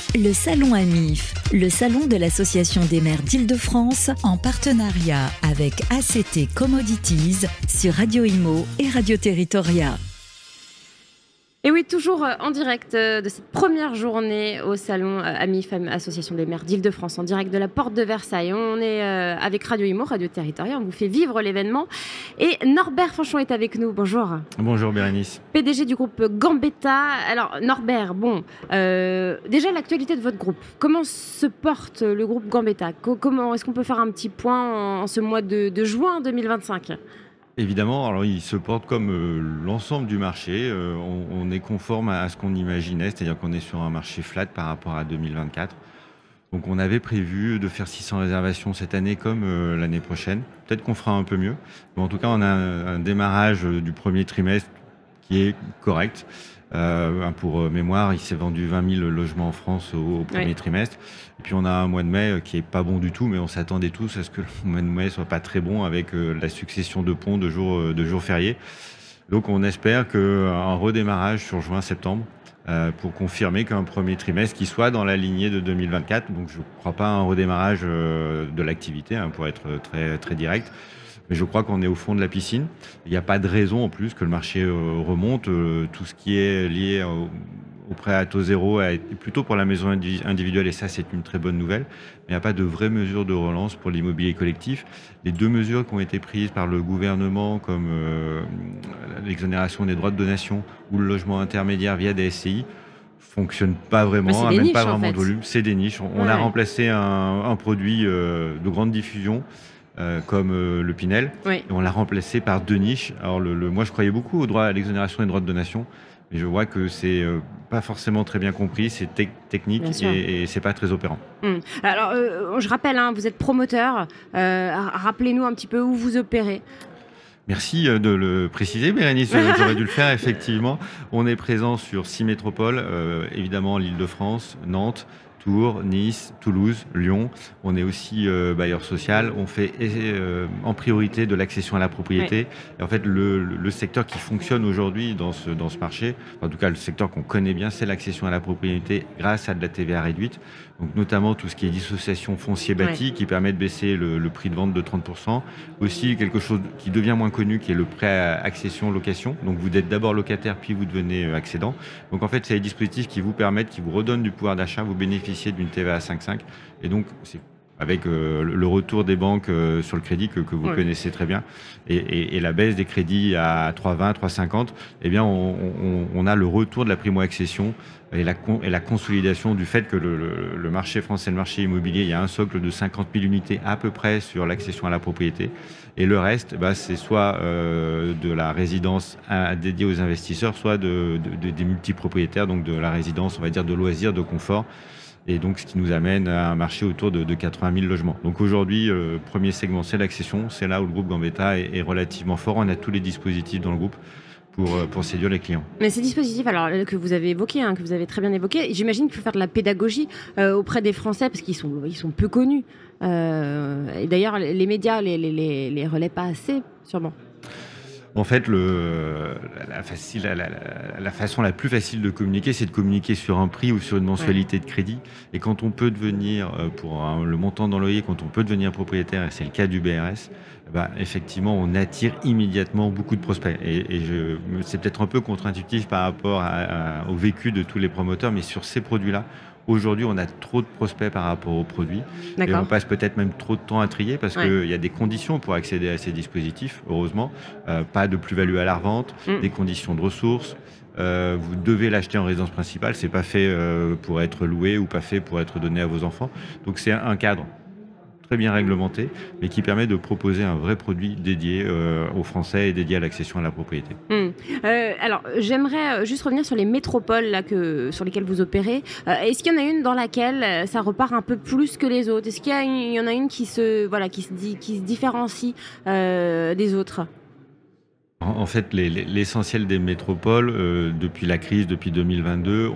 Le Salon AMIF, le salon de l'Association des maires d'Île-de-France, en partenariat avec ACT Commodities sur Radio Imo et Radio Territoria. Et oui, toujours en direct de cette première journée au salon AMIF, Association des maires d'Île-de-France, en direct de la porte de Versailles. On est avec Radio Imo, Radio Territoria, on vous fait vivre l'événement. Et Norbert Fanchon est avec nous, bonjour. Bonjour Bérénice. PDG du groupe Gambetta. Alors Norbert, déjà l'actualité de votre groupe. Comment se porte le groupe Gambetta ? Comment est-ce qu'on peut faire un petit point en ce mois de juin 2025 ? Évidemment, alors il se porte comme l'ensemble du marché. On est conforme à ce qu'on imaginait, c'est-à-dire qu'on est sur un marché flat par rapport à 2024. Donc on avait prévu de faire 600 réservations cette année comme l'année prochaine. Peut-être qu'on fera un peu mieux. Mais en tout cas, on a un démarrage du premier trimestre qui est correct. Pour mémoire, il s'est vendu 20 000 logements en France au premier trimestre. Et puis on a un mois de mai qui est pas bon du tout, mais on s'attendait tous à ce que le mois de mai soit pas très bon avec la succession de ponts de jours fériés. Donc on espère qu'un redémarrage sur juin-septembre pour confirmer qu'un premier trimestre qui soit dans la lignée de 2024. Donc je ne crois pas à un redémarrage de l'activité, pour être très, très direct. Mais je crois qu'on est au fond de la piscine. Il n'y a pas de raison en plus que le marché remonte. Tout ce qui est lié au prêt à taux zéro est plutôt pour la maison individuelle, et ça c'est une très bonne nouvelle. Mais il n'y a pas de vraies mesures de relance pour l'immobilier collectif. Les deux mesures qui ont été prises par le gouvernement, comme l'exonération des droits de donation ou le logement intermédiaire via des SCI, fonctionne pas vraiment, même niches, pas vraiment de volume. C'est des niches. On a remplacé un produit de grande diffusion comme le Pinel, et on l'a remplacé par deux niches. Alors moi je croyais beaucoup au droit à l'exonération des droits de donation, mais je vois que c'est pas forcément très bien compris, c'est technique et c'est pas très opérant. Alors je rappelle, vous êtes promoteur, rappelez-nous un petit peu où vous opérez. Merci de le préciser, Bérénice, j'aurais dû le faire, effectivement. On est présent sur 6 métropoles, évidemment l'Île-de-France, Nantes, Tours, Nice, Toulouse, Lyon. On est aussi bailleur social. On fait en priorité de l'accession à la propriété. Et en fait, le secteur qui fonctionne aujourd'hui dans ce marché, en tout cas le secteur qu'on connaît bien, c'est l'accession à la propriété grâce à de la TVA réduite. Donc notamment tout ce qui est dissociation foncier bâti qui permet de baisser le prix de vente de 30%. Aussi quelque chose qui devient moins connu qui est le prêt à accession location. Donc vous êtes d'abord locataire puis vous devenez accédant. Donc en fait c'est des dispositifs qui vous permettent, qui vous redonnent du pouvoir d'achat, vous bénéficiez d'une TVA 5,5 et donc c'est avec le retour des banques sur le crédit que vous connaissez très bien et la baisse des crédits à 3,20, 3,50, eh bien on a le retour de la primo-accession et la consolidation du fait que le marché français, le marché immobilier, il y a un socle de 50 000 unités à peu près sur l'accession à la propriété et le reste, c'est soit de la résidence dédiée aux investisseurs, soit des multipropriétaires, donc de la résidence, on va dire, de loisirs, de confort. Et donc, ce qui nous amène à un marché autour de 80 000 logements. Donc aujourd'hui, premier segment, c'est l'accession. C'est là où le groupe Gambetta est relativement fort. On a tous les dispositifs dans le groupe pour séduire les clients. Mais ces dispositifs que vous avez évoqués, que vous avez très bien évoqués, j'imagine qu'il faut faire de la pédagogie auprès des Français parce qu'ils sont peu connus. Et d'ailleurs, les médias les relaient pas assez, sûrement. En fait, la façon la plus facile de communiquer, c'est de communiquer sur un prix ou sur une mensualité de crédit. Et quand on peut devenir, pour le montant dans le loyer, quand on peut devenir propriétaire, et c'est le cas du BRS, effectivement, on attire immédiatement beaucoup de prospects. Et c'est peut-être un peu contre-intuitif par rapport au vécu de tous les promoteurs, mais sur ces produits-là, aujourd'hui, on a trop de prospects par rapport aux produits. Et on passe peut-être même trop de temps à trier parce qu'il y a des conditions pour accéder à ces dispositifs, heureusement. Pas de plus-value à la revente, des conditions de ressources. Vous devez l'acheter en résidence principale. C'est pas fait pour être loué ou pas fait pour être donné à vos enfants. Donc c'est un cadre très bien réglementé, mais qui permet de proposer un vrai produit dédié aux Français et dédié à l'accession à la propriété. Alors, j'aimerais juste revenir sur les métropoles sur lesquelles vous opérez. Est-ce qu'il y en a une dans laquelle ça repart un peu plus que les autres ? Est-ce qu'il y en a une qui se différencie des autres ? En fait, l'essentiel des métropoles, depuis la crise, depuis 2022,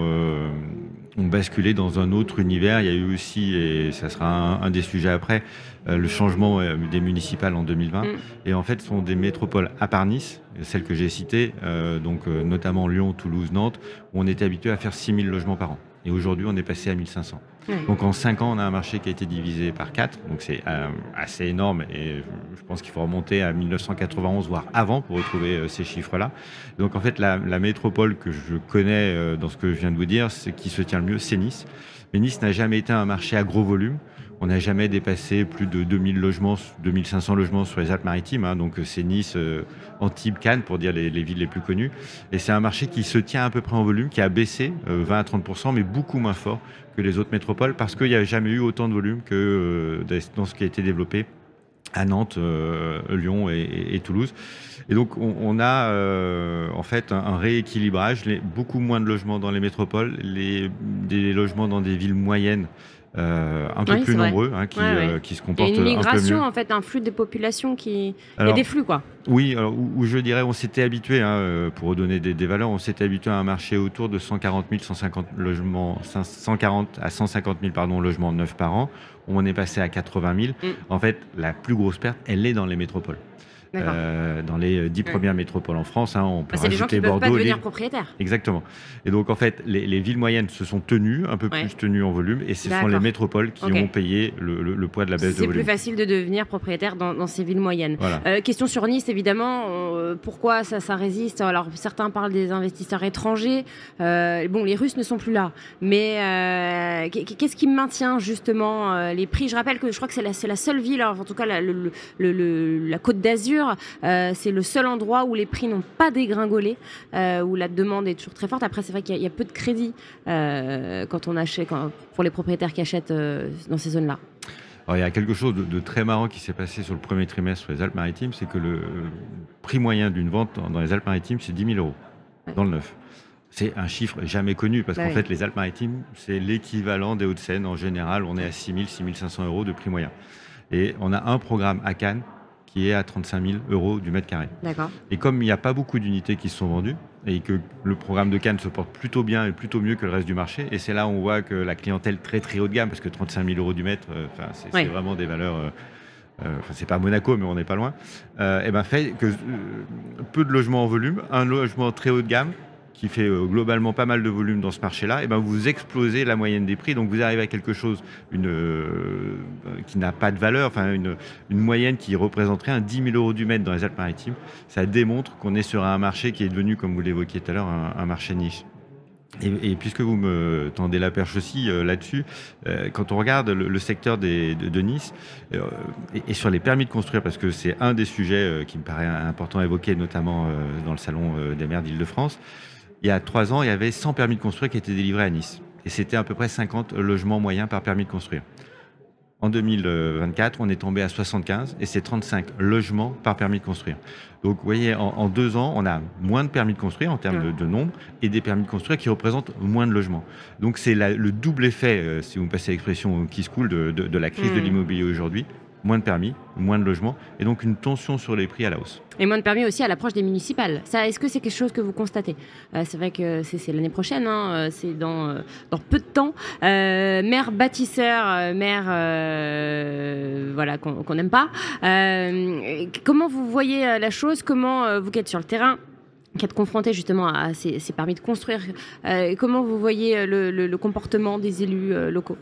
ont basculé dans un autre univers. Il y a eu aussi, et ça sera un des sujets après, le changement des municipales en 2020. Et en fait, ce sont des métropoles à part Nice, celles que j'ai citées, notamment Lyon, Toulouse, Nantes, où on était habitué à faire 6 000 logements par an. Et aujourd'hui, on est passé à 1500. Donc en 5 ans, on a un marché qui a été divisé par 4. Donc c'est assez énorme et je pense qu'il faut remonter à 1991, voire avant, pour retrouver ces chiffres-là. Donc en fait, la métropole que je connais dans ce que je viens de vous dire, ce qui se tient le mieux, c'est Nice. Mais Nice n'a jamais été un marché à gros volume. On n'a jamais dépassé plus de 2000 logements, 2500 logements sur les Alpes-Maritimes. Donc c'est Nice, Antibes, Cannes, pour dire les villes les plus connues. Et c'est un marché qui se tient à peu près en volume, qui a baissé 20 à 30%, mais beaucoup moins fort que les autres métropoles, parce qu'il n'y a jamais eu autant de volume que dans ce qui a été développé à Nantes, Lyon et Toulouse. Et donc on a en fait un rééquilibrage, beaucoup moins de logements dans les métropoles, des logements dans des villes moyennes, un peu plus nombreux, qui se comportent un peu mieux. Il y a une migration, en fait, un flux de population il y a des flux, quoi. Oui, alors, où je dirais, on s'était habitué, pour redonner des valeurs, on s'était habitué à un marché autour de 140 000, 150 logements, 140 à 150 000 logements neufs par an. On est passé à 80 000. En fait, la plus grosse perte, elle est dans les métropoles. Dans les 10 premières métropoles en France, on peut c'est rajouter les gens qui Bordeaux, peuvent pas devenir propriétaires. Exactement. Et donc en fait, les villes moyennes se sont tenues, un peu plus tenues en volume, et ce sont les métropoles qui ont payé le poids de la baisse de volume. C'est plus facile de devenir propriétaire dans ces villes moyennes. Voilà. Question sur Nice, évidemment. Pourquoi ça résiste? Alors certains parlent des investisseurs étrangers. Les Russes ne sont plus là. Mais qu'est-ce qui maintient justement les prix? Je rappelle que je crois que c'est la seule ville, en tout cas la Côte d'Azur, c'est le seul endroit où les prix n'ont pas dégringolé, où la demande est toujours très forte. Après, c'est vrai qu'il y a peu de crédit quand on achète, pour les propriétaires qui achètent dans ces zones-là. Alors, il y a quelque chose de très marrant qui s'est passé sur le premier trimestre sur les Alpes-Maritimes, c'est que le prix moyen d'une vente dans les Alpes-Maritimes, c'est 10 000 euros dans le neuf. C'est un chiffre jamais connu parce qu'en fait, les Alpes-Maritimes, c'est l'équivalent des Hauts-de-Seine. En général, on est à 6 000, 6 500 euros de prix moyen. Et on a un programme à Cannes qui est à 35 000 euros du mètre carré. D'accord. Et comme il n'y a pas beaucoup d'unités qui se sont vendues, et que le programme de Cannes se porte plutôt bien et plutôt mieux que le reste du marché, et c'est là où on voit que la clientèle très très haut de gamme, parce que 35 000 euros du mètre, c'est vraiment des valeurs... c'est pas Monaco, mais on n'est pas loin, fait que peu de logements en volume, un logement très haut de gamme, qui fait globalement pas mal de volume dans ce marché-là, vous explosez la moyenne des prix, donc vous arrivez à quelque chose qui n'a pas de valeur, une moyenne qui représenterait un 10 000 euros du mètre dans les Alpes-Maritimes. Ça démontre qu'on est sur un marché qui est devenu, comme vous l'évoquiez tout à l'heure, un marché niche. Et puisque vous me tendez la perche aussi là-dessus, quand on regarde le secteur de Nice, et sur les permis de construire, parce que c'est un des sujets qui me paraît important à évoquer, notamment dans le salon des maires d'Île-de-France, il y a 3 ans, il y avait 100 permis de construire qui étaient délivrés à Nice. Et c'était à peu près 50 logements moyens par permis de construire. En 2024, on est tombé à 75 et c'est 35 logements par permis de construire. Donc, vous voyez, en 2 ans, on a moins de permis de construire en termes de nombre et des permis de construire qui représentent moins de logements. Donc, c'est le double effet, si vous me passez l'expression qui se coule, de la crise de l'immobilier aujourd'hui. Moins de permis, moins de logements, et donc une tension sur les prix à la hausse. Et moins de permis aussi à l'approche des municipales. Ça, est-ce que c'est quelque chose que vous constatez? C'est vrai que c'est l'année prochaine, c'est dans peu de temps. Maire bâtisseur, maire qu'on n'aime pas. Comment vous voyez la chose? Comment vous qui êtes sur le terrain, qui êtes confronté justement à ces permis de construire, comment vous voyez le comportement des élus locaux?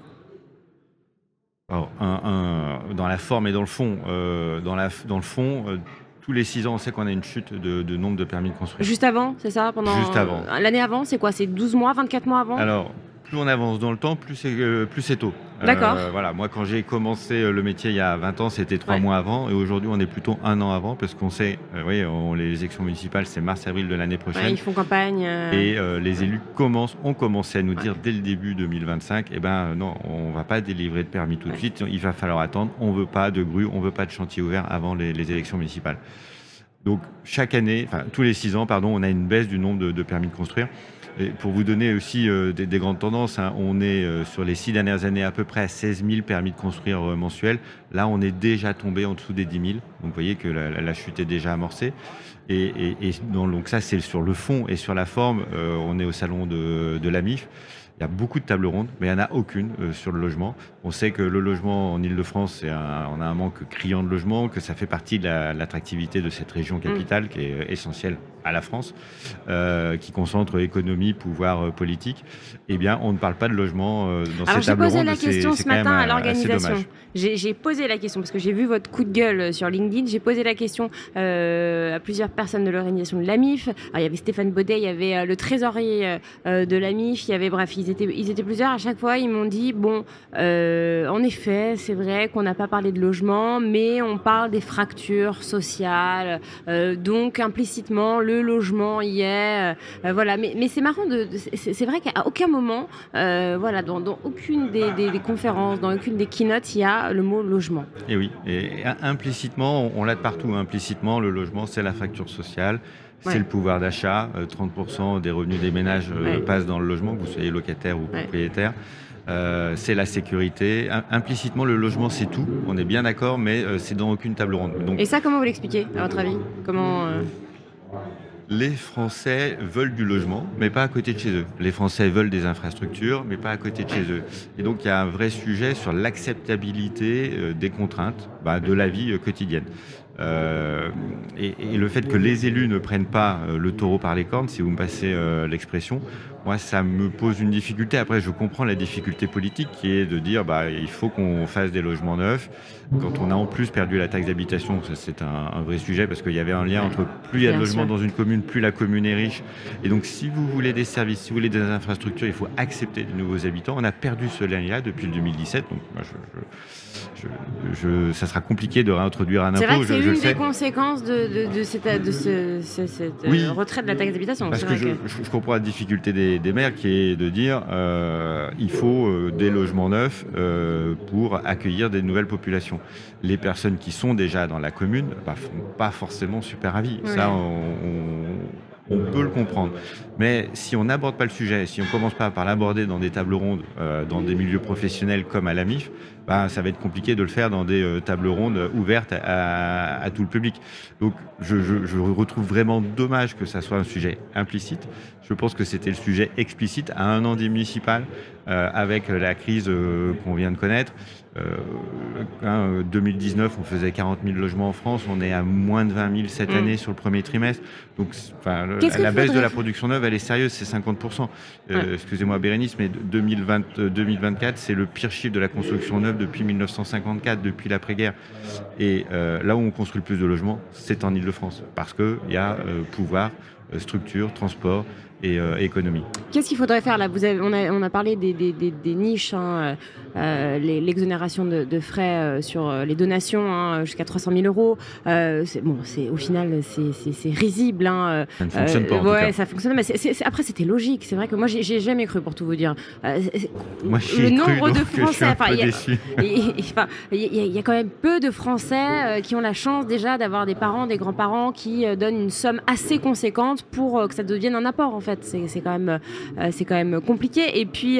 Alors, dans la forme et dans le fond, dans le fond, tous les 6 ans, on sait qu'on a une chute de nombre de permis de construire. Juste avant, c'est ça? Juste avant. L'année avant, c'est quoi? C'est 12 mois, 24 mois avant? Alors, plus on avance dans le temps, plus c'est tôt. D'accord. Moi, quand j'ai commencé le métier il y a 20 ans, c'était 3 mois avant. Et aujourd'hui, on est plutôt 1 an avant parce qu'on sait, les élections municipales, c'est mars-avril de l'année prochaine. Ils font campagne. Et les élus ont commencé à nous dire dès le début 2025, non, on ne va pas délivrer de permis tout de suite. Il va falloir attendre. On ne veut pas de grue, on ne veut pas de chantier ouvert avant les élections municipales. Donc, chaque année, tous les 6 ans, on a une baisse du nombre de permis de construire. Et pour vous donner aussi des grandes tendances, on est sur les 6 dernières années à peu près à 16 000 permis de construire mensuels. Là, on est déjà tombé en dessous des 10 000. Donc, vous voyez que la chute est déjà amorcée. Donc ça, c'est sur le fond. Et sur la forme, on est au salon de la MIF. Il y a beaucoup de tables rondes, mais il n'y en a aucune sur le logement. On sait que le logement en Île-de-France, on a un manque criant de logement, que ça fait partie de l'attractivité de cette région capitale qui est essentielle à la France, qui concentre économie, pouvoir politique. Eh bien, on ne parle pas de logement dans ces tables rondes. J'ai posé la question ce matin à l'organisation. J'ai posé la question parce que j'ai vu votre coup de gueule sur LinkedIn. J'ai posé la question à plusieurs personnes de l'organisation de l'AMIF. Alors, il y avait Stéphane Baudet, il y avait le trésorier de l'AMIF, il y avait, bref, ils étaient plusieurs. À chaque fois, ils m'ont dit, en effet, c'est vrai qu'on n'a pas parlé de logement, mais on parle des fractures sociales. Donc, implicitement, le logement y est. Voilà. Mais c'est marrant, c'est vrai qu'à aucun moment, dans aucune des conférences, dans aucune des keynotes, il y a le mot logement. Et oui, et implicitement, on l'a de partout. Implicitement, le logement, c'est la fracture sociale. C'est le pouvoir d'achat. 30% des revenus des ménages passent dans le logement, que vous soyez locataire ou propriétaire. C'est la sécurité. Implicitement, le logement, c'est tout. On est bien d'accord, mais c'est dans aucune table ronde. Donc, et ça, comment vous l'expliquez, à votre avis ? Les Français veulent du logement, mais pas à côté de chez eux. Les Français veulent des infrastructures, mais pas à côté de chez eux. Et donc, il y a un vrai sujet sur l'acceptabilité des contraintes de la vie quotidienne. Et le fait que les élus ne prennent pas le taureau par les cornes, si vous me passez l'expression, moi, ça me pose une difficulté. Après, je comprends la difficulté politique qui est de dire il faut qu'on fasse des logements neufs. Quand on a en plus perdu la taxe d'habitation, ça, c'est un vrai sujet parce qu'il y avait un lien entre plus il y a de logements dans une commune, plus la commune est riche. Et donc, si vous voulez des services, si vous voulez des infrastructures, il faut accepter de nouveaux habitants. On a perdu ce lien-là depuis le 2017. Donc, moi, ça sera compliqué de réintroduire un impôt. C'est vrai que c'est une des conséquences de cette retrait de la taxe d'habitation. Parce que je comprends la difficulté des maires qui est de dire il faut des logements neufs pour accueillir des nouvelles populations. Les personnes qui sont déjà dans la commune font pas forcément super avis. Oui. Ça, on peut le comprendre. Mais si on n'aborde pas le sujet, si on ne commence pas par l'aborder dans des tables rondes, dans des milieux professionnels comme à l'AMIF, ça va être compliqué de le faire dans des tables rondes ouvertes à tout le public. Donc je retrouve vraiment dommage que ça soit un sujet implicite. Je pense que c'était le sujet explicite à un an des municipales, avec la crise qu'on vient de connaître. 2019, on faisait 40 000 logements en France, on est à moins de 20 000 cette année sur le premier trimestre. Donc la baisse de la production neuve, elle est sérieuse, c'est 50%. Excusez-moi Bérénice, mais 2024, c'est le pire chiffre de la construction neuve depuis 1954, depuis l'après-guerre. Et là où on construit le plus de logements, c'est en Île-de-France, parce qu'il y a pouvoir, structure, transport et économie. Qu'est-ce qu'il faudrait faire là ? On a parlé des niches, l'exonération de frais sur les donations jusqu'à 300 000 euros. Au final, c'est risible. Ça ne fonctionne pas. En tout cas. Ça fonctionne. Mais après, c'était logique. C'est vrai que moi, j'ai jamais cru, pour tout vous dire. Moi, le nombre de Français. Il y a quand même peu de Français qui ont la chance déjà d'avoir des parents, des grands-parents qui donnent une somme assez conséquente pour que ça devienne un apport en fait. C'est quand même compliqué. Et puis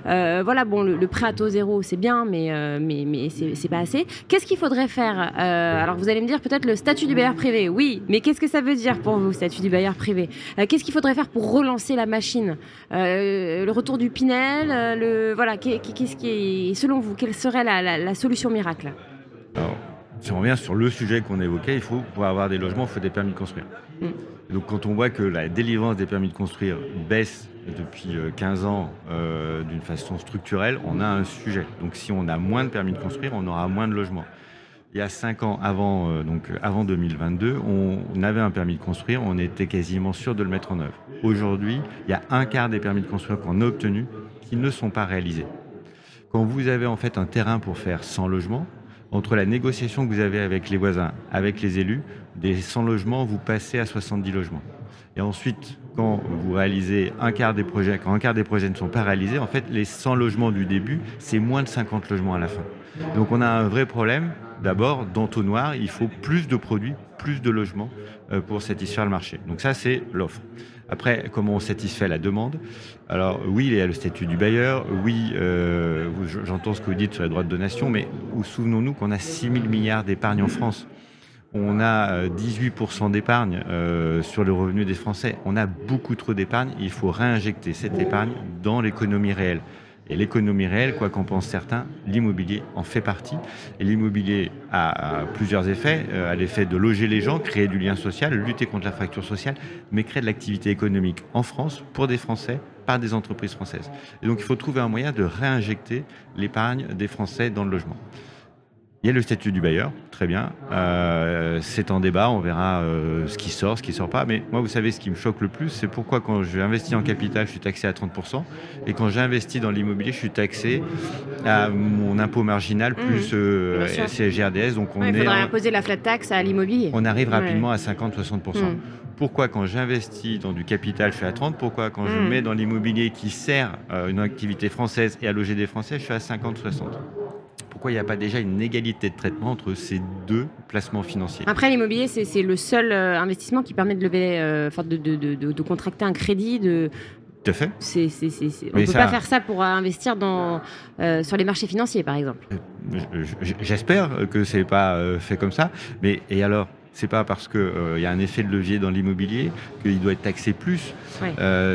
le prêt à taux zéro, c'est bien, mais c'est pas assez. Qu'est-ce qu'il faudrait faire ? Alors vous allez me dire peut-être le statut du bailleur privé. Oui, mais qu'est-ce que ça veut dire pour vous, statut du bailleur privé ? Qu'est-ce qu'il faudrait faire pour relancer la machine ? Le retour du Pinel, qu'est-ce qui est, selon vous, quelle serait la solution miracle ? Alors, si on revient sur le sujet qu'on évoquait, pour avoir des logements, il faut des permis de construire. Donc quand on voit que la délivrance des permis de construire baisse depuis 15 ans d'une façon structurelle, on a un sujet. Donc si on a moins de permis de construire, on aura moins de logements. Il y a 5 ans, avant 2022, on avait un permis de construire, on était quasiment sûr de le mettre en œuvre. Aujourd'hui, il y a un quart des permis de construire qu'on a obtenus qui ne sont pas réalisés. Quand vous avez en fait un terrain pour faire 100 logements, entre la négociation que vous avez avec les voisins, avec les élus, des 100 logements, vous passez à 70 logements. Et ensuite, quand vous réalisez quand un quart des projets ne sont pas réalisés, en fait, les 100 logements du début, c'est moins de 50 logements à la fin. Donc on a un vrai problème. D'abord, d'entonnoir, il faut plus de produits, plus de logements pour satisfaire le marché. Donc ça, c'est l'offre. Après, comment on satisfait la demande ? Alors oui, il y a le statut du bailleur, oui, j'entends ce que vous dites sur les droits de donation, mais souvenons-nous qu'on a 6 000 milliards d'épargne en France. On a 18% d'épargne sur le revenu des Français. On a beaucoup trop d'épargne. Il faut réinjecter cette épargne dans l'économie réelle. Et l'économie réelle, quoi qu'en pensent certains, l'immobilier en fait partie. Et l'immobilier a plusieurs effets. A l'effet de loger les gens, créer du lien social, lutter contre la fracture sociale, mais créer de l'activité économique en France, pour des Français, par des entreprises françaises. Et donc il faut trouver un moyen de réinjecter l'épargne des Français dans le logement. Il y a le statut du bailleur, très bien. C'est en débat, on verra ce qui sort pas. Mais moi, vous savez, ce qui me choque le plus, c'est pourquoi quand je investis en capital, je suis taxé à 30%. Et quand j'investis dans l'immobilier, je suis taxé à mon impôt marginal plus CSG-RDS. Donc il faudrait imposer la flat tax à l'immobilier. On arrive rapidement à 50-60%. Pourquoi quand j'investis dans du capital, je suis à 30%? Pourquoi quand je mets dans l'immobilier qui sert une activité française et à loger des Français, je suis à 50-60%? Pourquoi il n'y a pas déjà une égalité de traitement entre ces deux placements financiers? Après, l'immobilier, c'est le seul investissement qui permet de lever, de contracter un crédit. Tout à fait. On ne peut pas faire ça pour investir sur les marchés financiers, par exemple. J'espère que ce n'est pas fait comme ça. Mais et alors? C'est pas parce qu'il y a un effet de levier dans l'immobilier qu'il doit être taxé plus. Oui.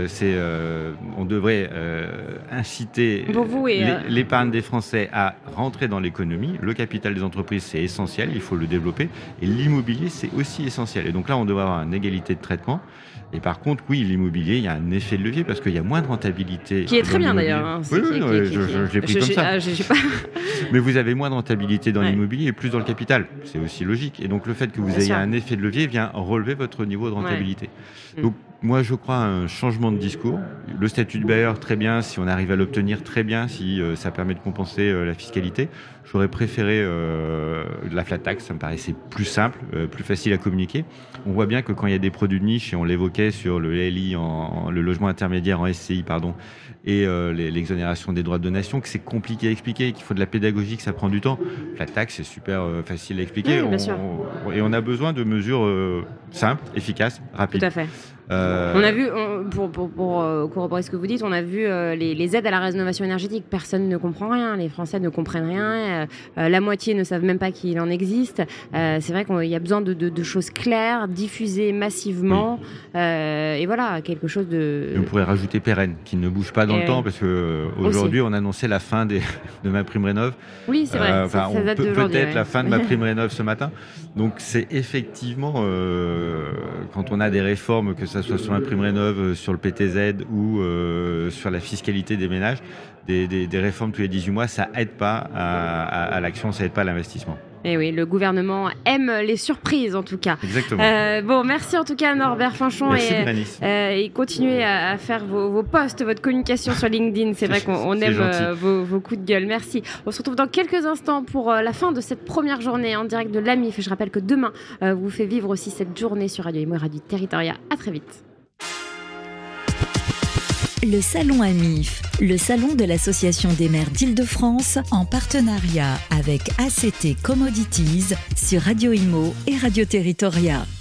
On devrait inciter l'épargne des Français à rentrer dans l'économie. Le capital des entreprises, c'est essentiel, il faut le développer. Et l'immobilier, c'est aussi essentiel. Et donc là, on devrait avoir une égalité de traitement. Et par contre, oui, l'immobilier, il y a un effet de levier parce qu'il y a moins de rentabilité. Qui est très bien d'ailleurs. Hein, oui, je l'ai pris comme ça. Mais vous avez moins de rentabilité dans l'immobilier et plus dans le capital. C'est aussi logique. Et donc le fait que vous ayez un effet de levier vient relever votre niveau de rentabilité. Donc moi, je crois à un changement de discours. Le statut de bailleur, très bien. Si on arrive à l'obtenir, très bien. Si ça permet de compenser la fiscalité. J'aurais préféré la flat tax. Ça me paraissait plus simple, plus facile à communiquer. On voit bien que quand il y a des produits de niche, et on l'évoquait sur le LI, le logement intermédiaire en SCI, et l'exonération des droits de donation, que c'est compliqué à expliquer, qu'il faut de la pédagogie, que ça prend du temps. La taxe, c'est super facile à expliquer. Oui, et on a besoin de mesures simples, efficaces, rapides. Tout à fait. On a vu, pour corroborer ce que vous dites, on a vu les aides à la rénovation énergétique. Personne ne comprend rien. Les Français ne comprennent rien. La moitié ne savent même pas qu'il en existe. C'est vrai qu'il y a besoin de choses claires, diffusées massivement. Oui. Et voilà, quelque chose de... On pourrait rajouter pérenne, qui ne bouge pas dans le temps, parce qu'aujourd'hui, on annonçait la fin de MaPrimeRénov'. Oui, c'est vrai. Ça date d'aujourd'hui. Peut-être la fin de MaPrimeRénov' ce matin. Donc, c'est effectivement, quand on a des réformes, que ça soit sur MaPrimeRénov', sur le PTZ ou sur la fiscalité des ménages, des réformes tous les 18 mois, ça aide pas à l'action, ça aide pas à l'investissement. Et oui, le gouvernement aime les surprises en tout cas. Exactement. Merci en tout cas Norbert Fanchon. Merci et continuez à faire vos posts, votre communication sur LinkedIn. C'est vrai qu'on aime vos coups de gueule. Merci. On se retrouve dans quelques instants pour la fin de cette première journée en direct de l'AMIF. Et je rappelle que demain, vous fait vivre aussi cette journée sur Radio Imo et Radio Territoria. À très vite. Le Salon AMIF, le salon de l'Association des maires d'Île-de-France, en partenariat avec ACT Commodities sur Radio Imo et Radio Territoria.